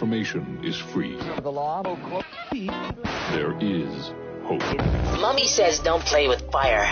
information is free. The law. There is hope. Mommy says don't play with fire.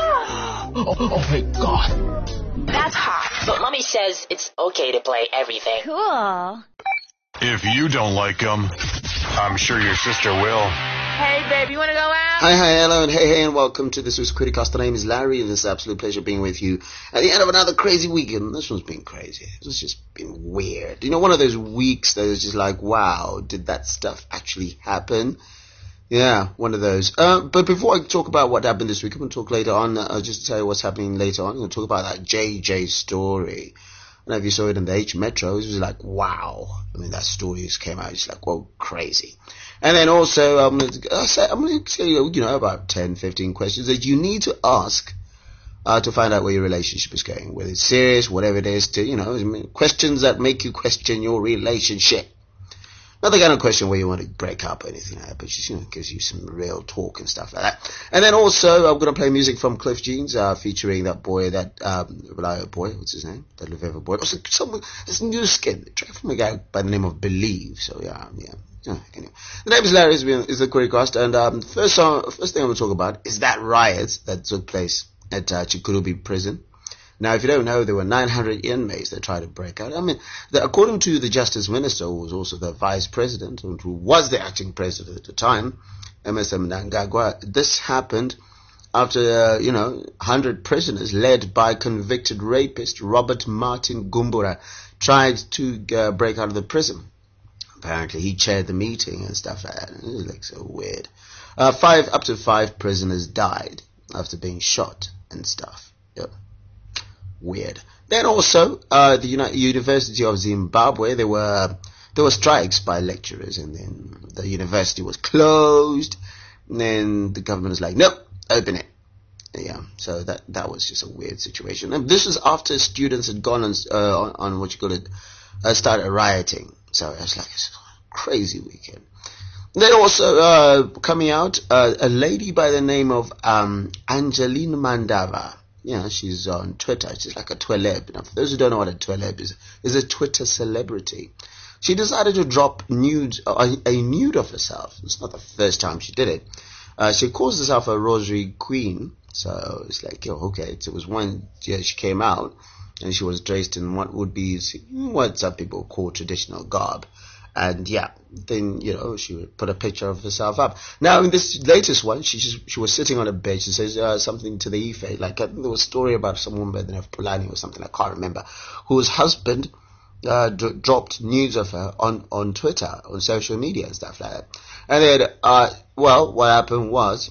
Oh my God. That's hot. But Mommy says it's okay to play everything. Cool. If you don't like them, I'm sure your sister will. Hey, babe, you want to go out? Hi, hello, and hey, and welcome to this week's Criticast. My name is Larry, and it's an absolute pleasure being with you at the end of another crazy weekend. This one's been crazy. It's just been weird. You know, one of those weeks that is just like, wow, did that stuff actually happen? Yeah, one of those. But before I talk about what happened this week, I'm going to talk later on, just to tell you what's happening later on. I'm going to talk about that JJ story. I don't know if you saw it in the H Metro. It was like, wow. I mean, that story just came out. It's like, whoa, crazy. And then also, I'm going to tell you, about 10, 15 questions that you need to ask to find out where your relationship is going. Whether it's serious, whatever it is, questions that make you question your relationship. Not the kind of question where you want to break up or anything like that, but just, gives you some real talk and stuff like that. And then also, I'm going to play music from Cliff Jeans, featuring that boy, what's his name? That Lefevre boy. Also, this new skin, track from a guy by the name of Believe. So, yeah. Anyway. The name is Larry, is the Criticast, and first thing I'm going to talk about is that riot that took place at Chikurubi prison. Now, if you don't know, there were 900 inmates that tried to break out. I mean, according to the Justice Minister, who was also the Vice President, and who was the acting President at the time, MSM Mnangagwa, this happened after, 100 prisoners led by convicted rapist Robert Martin Gumbura tried to break out of the prison. Apparently, he chaired the meeting and stuff like that. It was like so weird. Up to five prisoners died after being shot and stuff. Yep. Weird. Then also, the University of Zimbabwe, there were strikes by lecturers, and then the university was closed. And then the government was like, nope, open it. Yeah, so that was just a weird situation. And this was after students had gone on what you call it, started rioting. So it was like a crazy weekend. Then also coming out, a lady by the name of Angeline Mandava. Yeah, she's on Twitter. She's like a tweleb. Now, for those who don't know what a tweleb is a Twitter celebrity. She decided to drop a nude of herself. It's not the first time she did it. She calls herself a rosary queen. So it's like, okay. It was one year she came out, and she was dressed in what some people call traditional garb. And yeah, then, she would put a picture of herself up. Now, in this latest one, she was sitting on a bed. She says something to the effect, like, I think there was a story about someone by the name of Pulani or something, I can't remember, whose husband dropped news of her on Twitter, on social media and stuff like that. And then, what happened was,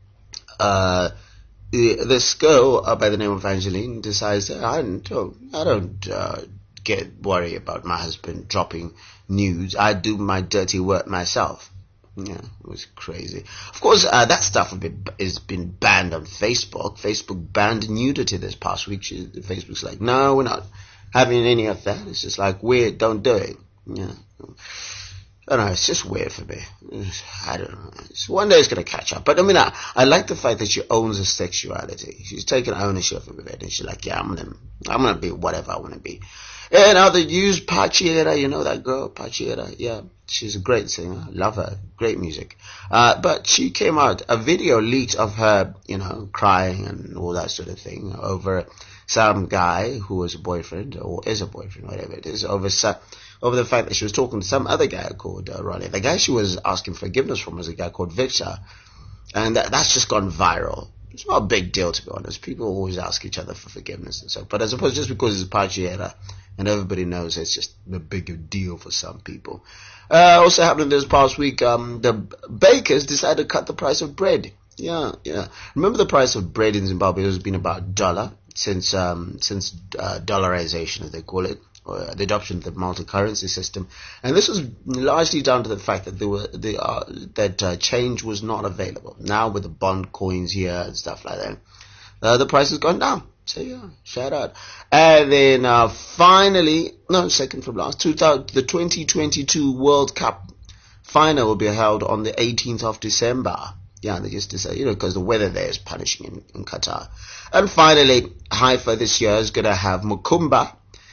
this girl by the name of Angeline decides, I don't get worried about my husband dropping news. I do my dirty work myself. Yeah, it was crazy. Of course, that stuff has been banned on Facebook. Facebook banned nudity this past week. Facebook's like, no, we're not having any of that. It's just like, weird, don't do it. Yeah. I don't know, it's just weird for me. I don't know. One day it's going to catch up. But I mean, I like the fact that she owns her sexuality. She's taken ownership of it, and she's like, yeah, I'm gonna be whatever I want to be. And other news, Pachiera, that girl, Pachiera, yeah, she's a great singer, love her, great music. But she came out, a video leaked of her, crying and all that sort of thing over some guy who was a boyfriend, or is a boyfriend, whatever it is, over the fact that she was talking to some other guy called Ronnie. The guy she was asking forgiveness from was a guy called Victor, and that's just gone viral. It's not a big deal, to be honest. People always ask each other for forgiveness and so. But I suppose just because it's Pachiera and everybody knows, it's just a bigger deal for some people. Also happened this past week, the bakers decided to cut the price of bread. Yeah. Remember the price of bread in Zimbabwe has been about $1 since dollarization, as they call it, or the adoption of the multi-currency system. And this was largely down to the fact that change was not available. Now with the bond coins here and stuff like that, the price has gone down. So yeah, shout out. And then finally, second from last, the 2022 World Cup final will be held on the 18th of December. Yeah, they just decided, because the weather there is punishing in Qatar. And finally, Haifa this year is going to have Mukumba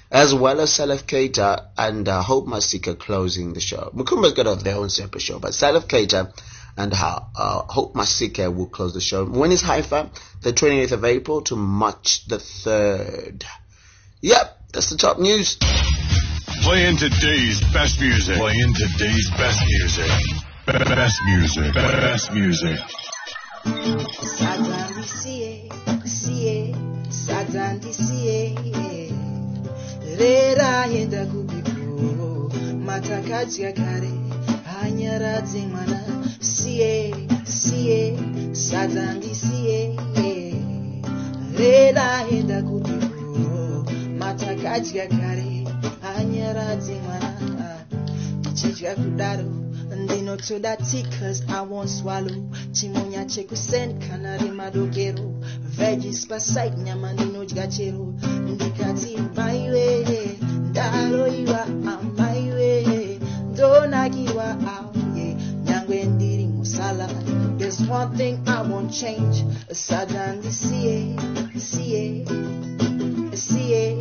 as well as Salif Keita and Hope Masika closing the show. Mukumba's got their own separate show, but Salif Keita and Hope Masika will close the show. When is Haifa? The 28th of April to March the 3rd. Yep, that's the top news. Playing today's best music. Playing today's best music. Best music. Best music. Satan DCA, Rera yenda kubiku, matakaji ya kare, hanyara zimana, Satan DCA, Rera yenda kubiku, matakaji ya kare, hanyara zimana, Chichya kudaro. Ndino to that cause I won't swallow. Chimonya cheku send kanari madogero. Veggies pasite nyama ndino jgachero. Ndikati my way. Daro iwa my way. Donagiwa awe. Nyangwe ndiri musala. There's one thing I won't change. Sadan the CA.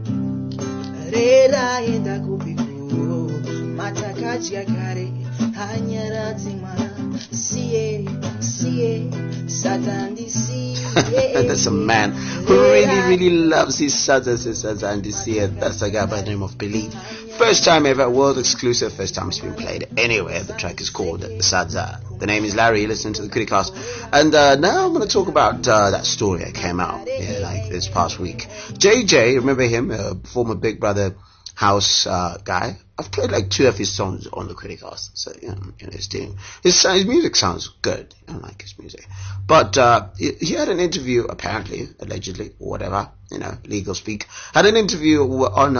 Reda yenda kubiku. Matakaji ya kare. That's a man who really loves his Satan DCA. That's a guy by the name of Believe. First time ever, world exclusive, first time it's been played anywhere. The track is called Sadza. The name is Larry, listen to the Criticast. And now I'm going to talk about that story that came out like this past week. JJ, remember him, former Big Brother house guy. I've played like 2 of his songs on the Criticast, so his music sounds good. I like his music, but he had an interview, apparently, allegedly, or whatever, legal speak. Had an interview on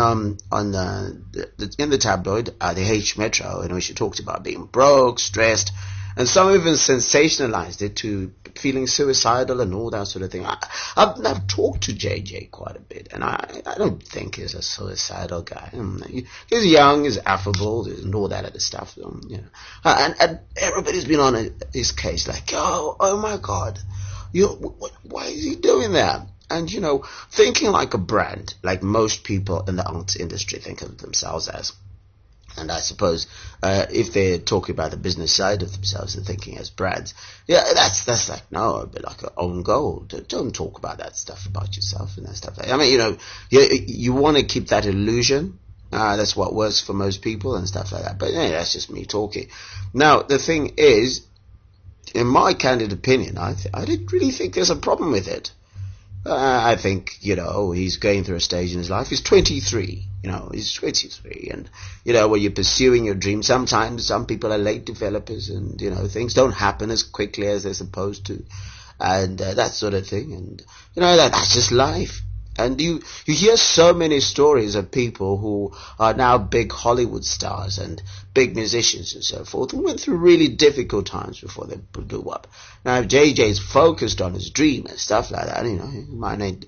in the tabloid, the H Metro, in which he talked about being broke, stressed, and some even sensationalized it to feeling suicidal and all that sort of thing. I've talked to JJ quite a bit, and I don't think he's a suicidal guy. He's young, he's affable, and all that other stuff. And everybody's been on his case, like, oh my God, why is he doing that? And thinking like a brand, like most people in the arts industry think of themselves as. And I suppose if they're talking about the business side of themselves, they're thinking as brands. Yeah, that's like, no, a bit like an own goal. Don't talk about that stuff about yourself and that stuff. I mean, you want to keep that illusion. That's what works for most people and stuff like that. But that's just me talking. Now, the thing is, in my candid opinion, I didn't really think there's a problem with it. I think, he's going through a stage in his life. He's 23, he's 23. And, when you're pursuing your dream, sometimes some people are late developers and, things don't happen as quickly as they're supposed to. And that sort of thing. And, that's just life. And you hear so many stories of people who are now big Hollywood stars and big musicians and so forth who went through really difficult times before they blew up. Now, if JJ's focused on his dream and stuff like that, he might need,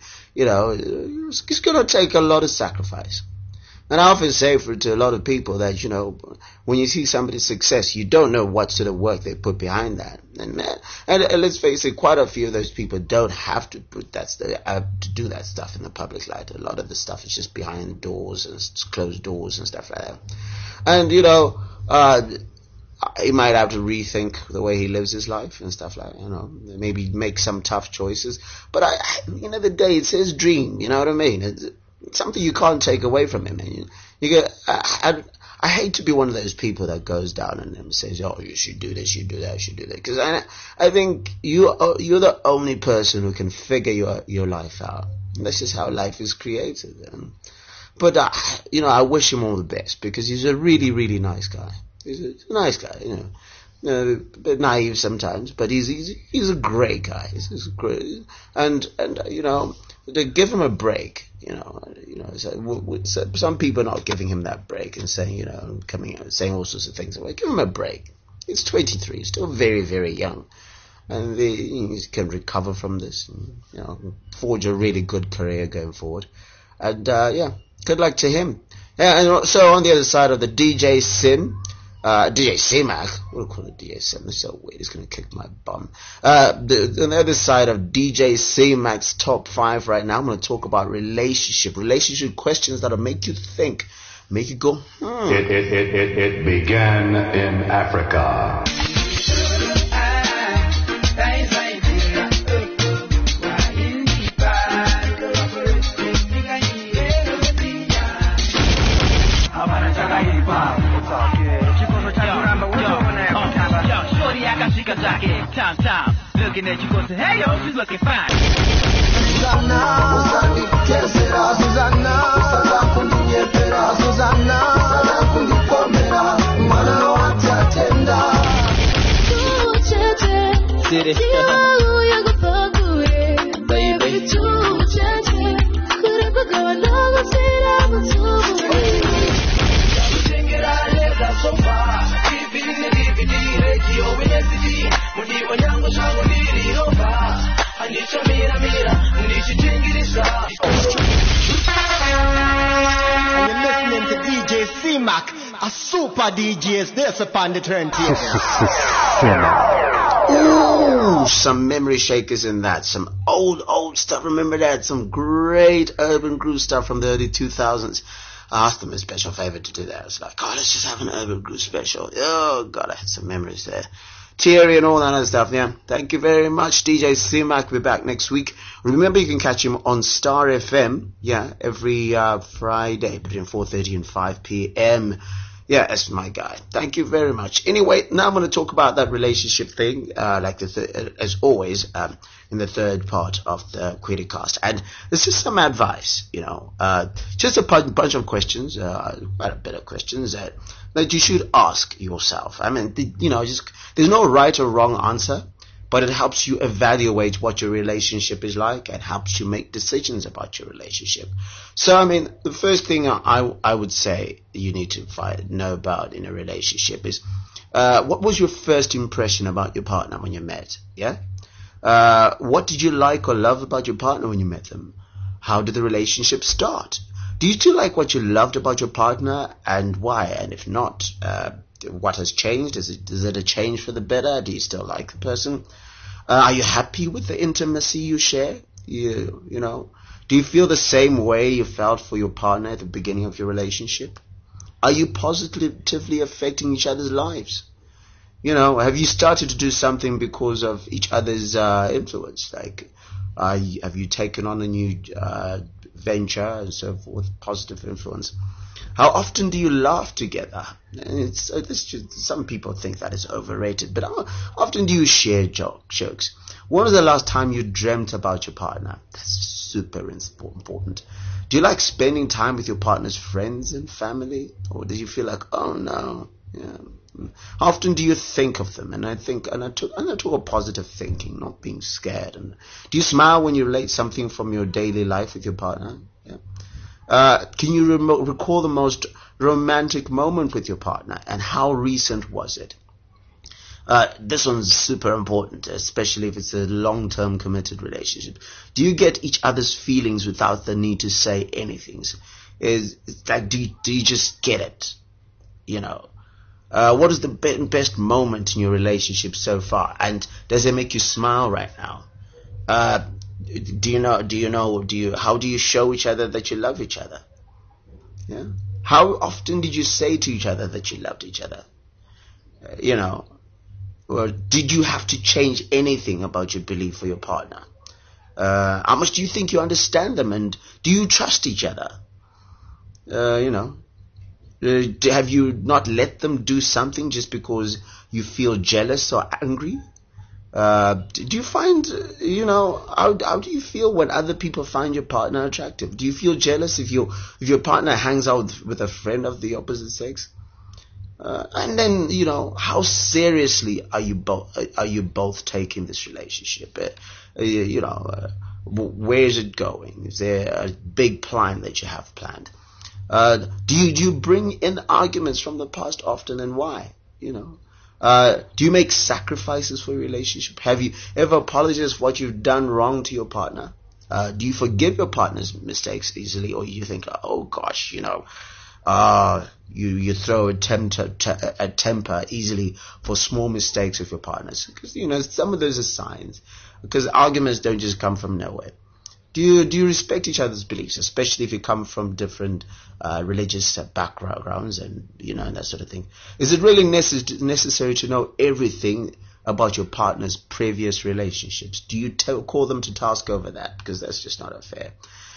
it's going to take a lot of sacrifice. And I often say to a lot of people that, when you see somebody's success, you don't know what sort of work they put behind that. And let's face it, quite a few of those people don't have to put to do that stuff in the public light. A lot of the stuff is just behind doors and closed doors and stuff like that. And, he might have to rethink the way he lives his life and stuff like that, maybe make some tough choices. But at the end of the day, it's his dream, you know what I mean? It's something you can't take away from him. And I hate to be one of those people that goes down and says, oh, you should do this, you do that, you should do that. Because I think you're the only person who can figure your life out. And that's just how life is created. But, I wish him all the best because he's a really, really nice guy. He's a nice guy, a bit naive sometimes, but he's a great guy. He's great. And to give him a break, so some people are not giving him that break and saying, coming out and saying all sorts of things. Well, give him a break. He's 23, he's still very, very young. And he can recover from this and, forge a really good career going forward. And, good luck to him. Yeah, and so on the other side of the DJ Sin, DJ C-Mac, we'll call it DJ C-Mac, that's so weird, it's going to kick my bum. On the other side of DJ C-Mac's top 5 right now, I'm going to talk about relationship questions that'll make you think, make you go, It began in Africa. Time, looking at you, going to hey yo, she's looking fine. C-Mac, a super DJ is this upon the turntable. Ooh, some memory shakers in that. Some old stuff. Remember that? Some great urban groove stuff from the early 2000s. I asked them a special favor to do that. I was like, oh, let's just have an urban groove special. Oh, God, I had some memories there. Thierry and all that other stuff, yeah. Thank you very much, DJ C-Mac. We'll be back next week. Remember, you can catch him on Star FM, yeah, every Friday between 4:30 and 5 p.m. Yeah, that's my guy. Thank you very much. Anyway, now I'm going to talk about that relationship thing, as always, in the third part of the Querycast. And this is some advice, just a bunch of questions, quite a bit of questions that you should ask yourself. I mean, there's no right or wrong answer, but it helps you evaluate what your relationship is like and helps you make decisions about your relationship. So, I mean, the first thing I would say you need to know about in a relationship is, what was your first impression about your partner when you met? Yeah? What did you like or love about your partner when you met them? How did the relationship start? Do you still like what you loved about your partner, and why? And if not, what has changed? Is it a change for the better? Do you still like the person? Are you happy with the intimacy you share? Do you feel the same way you felt for your partner at the beginning of your relationship? Are you positively affecting each other's lives? Have you started to do something because of each other's influence? Like, have you taken on a new venture and so forth, positive influence? How often do you laugh together? Some people think that is overrated, but how often do you share jokes? When was the last time you dreamt about your partner? That's super important. Do you like spending time with your partner's friends and family? Or do you feel like, oh no? Yeah. How often do you think of them? And I talk about positive thinking, not being scared. And do you smile when you relate something from your daily life with your partner? Yeah. Can you recall the most romantic moment with your partner, and how recent was it? This one's super important, especially if it's a long-term committed relationship. Do you get each other's feelings without the need to say anything? Do you just get it? What is the best moment in your relationship so far? And does it make you smile right now? How do you show each other that you love each other? Yeah. How often did you say to each other that you loved each other? Or did you have to change anything about your belief for your partner? How much do you think you understand them, and do you trust each other? Have you not let them do something just because you feel jealous or angry? Do you find, how do you feel when other people find your partner attractive? Do you feel jealous if your partner hangs out with a friend of the opposite sex? And then, how seriously are you both taking this relationship? Where is it going? Is there a big plan that you have planned? Do you bring in arguments from the past often, and why? Do you make sacrifices for your relationship? Have you ever apologized for what you've done wrong to your partner? Do you forgive your partner's mistakes easily, or you think, oh gosh, You throw a temper easily for small mistakes with your partners. Because, some of those are signs. Because arguments don't just come from nowhere. Do you respect each other's beliefs, especially if you come from different religious backgrounds and, and that sort of thing? Is it really necessary to know everything about your partner's previous relationships? Do you call them to task over that? Because that's just not fair.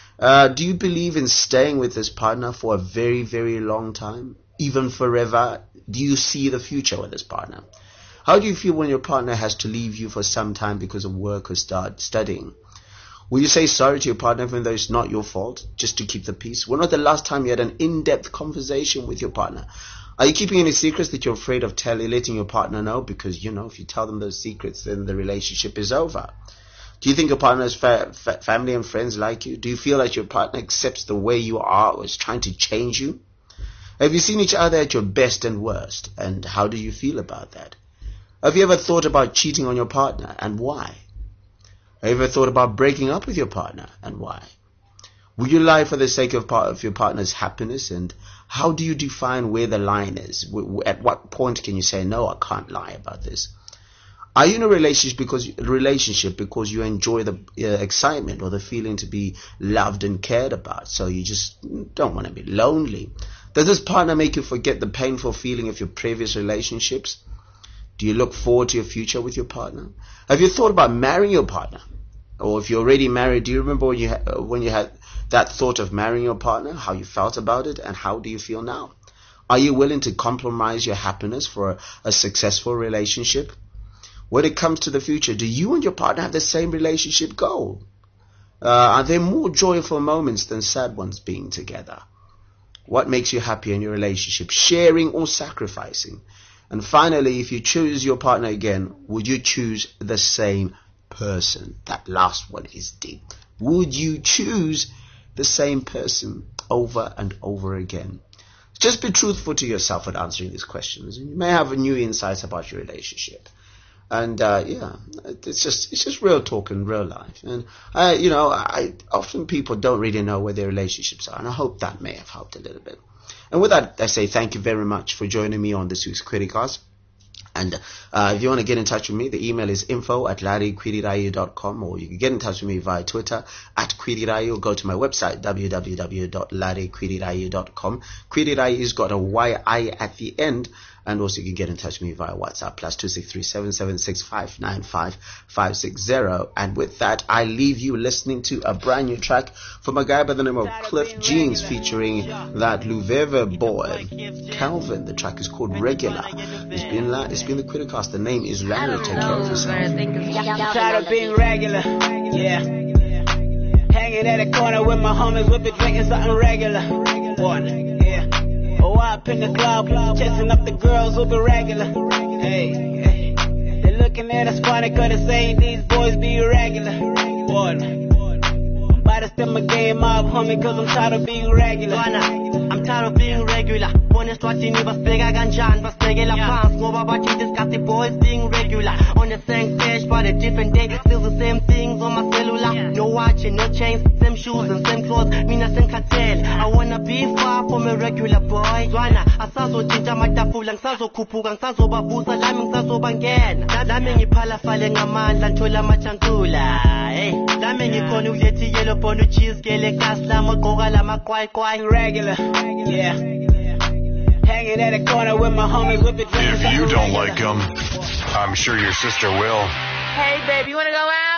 Do you believe in staying with this partner for a very, very long time? Even forever? Do you see the future with this partner? How do you feel when your partner has to leave you for some time because of work or start studying? Will you say sorry to your partner even though it's not your fault, just to keep the peace? When was the last time you had an in-depth conversation with your partner? Are you keeping any secrets that you're afraid of letting your partner know? Because, if you tell them those secrets, then the relationship is over. Do you think your partner's family and friends like you? Do you feel that your partner accepts the way you are or is trying to change you? Have you seen each other at your best and worst? And how do you feel about that? Have you ever thought about cheating on your partner, and why? Have you ever thought about breaking up with your partner, and why? Will you lie for the sake of your partner's happiness? And how do you define where the line is? At what point can you say, no, I can't lie about this? Are you in a relationship because you enjoy the excitement or the feeling to be loved and cared about, so you just don't want to be lonely? Does this partner make you forget the painful feeling of your previous relationships? Do you look forward to your future with your partner? Have you thought about marrying your partner? Or if you're already married, do you remember when you had that thought of marrying your partner, how you felt about it, and how do you feel now? Are you willing to compromise your happiness for a successful relationship? When it comes to the future, do you and your partner have the same relationship goal? Are there more joyful moments than sad ones being together? What makes you happy in your relationship, sharing or sacrificing? And finally, if you choose your partner again, would you choose the same person? That last one is deep. Would you choose the same person over and over again? Just be truthful to yourself when answering these questions. You may have a new insight about your relationship. And it's just real talk in real life. And I often people don't really know where their relationships are, and I hope that may have helped a little bit. And with that, I say thank you very much for joining me on this week's Criticast. And if you want to get in touch with me, the email is info@larryquirirayu.com, or you can get in touch with me via Twitter @Quirirayu, or go to my website www.larryquirirayu.com. Quirirayu's got a Y-I at the end. And also you can get in touch with me via WhatsApp +263 776 560. And with that, I leave you listening to a brand new track from a guy by the name of Cliff Jeans, featuring that Luveve boy, Calvin. The track is called Regular. It's been the Criticast. The name is Larry. Take care of yourself. I'm tired of being regular, yeah. Hanging at a corner with my homies, whipping, drinking something regular. One, yeah. Oh, up in the club, chasing up the girls who be regular. Hey, they looking at us funny, cause they saying these boys be irregular. One, but I step my game up, homie, cause I'm tired of being regular. I'm tired of being regular. Ohne Swatini, was bigger ganjan, was regular pants. No, but you discuss the boys being regular. On the same stage, but a different day. Still the same things on my cellular. No watching, no chains, same shoes and same clothes. Me nothing cartel. I wanna be far from a regular boy. Zwana, asazo jinja matafulang, sazo kupugang, sazo babusa, laming sazo bangen. Daming ipala falling a man, lantola machangula. Hey, daming ikonu leti yellow ponu cheese, gele kasla, makoga lama kwai regular. Yeah. Hanging at a corner with my homies with the If you don't like them, I'm sure your sister will. Hey, baby, you wanna go out?